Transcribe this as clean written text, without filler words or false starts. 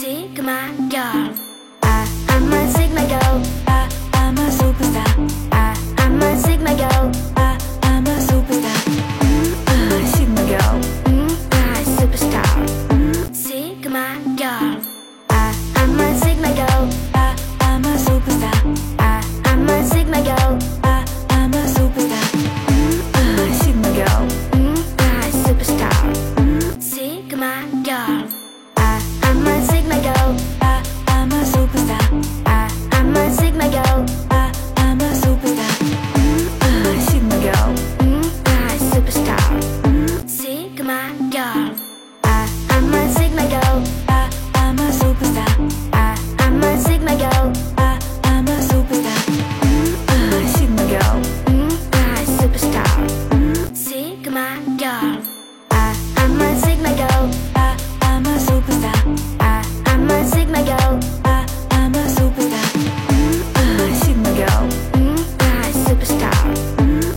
Sigma girl. I'm a Sigma girl. I'm a superstar. I'm a Sigma girl. I'm a superstar. Sigma girl. Superstar. Sigma girl. I'm a Sigma girl. I'm a superstar. I'm a Sigma girl.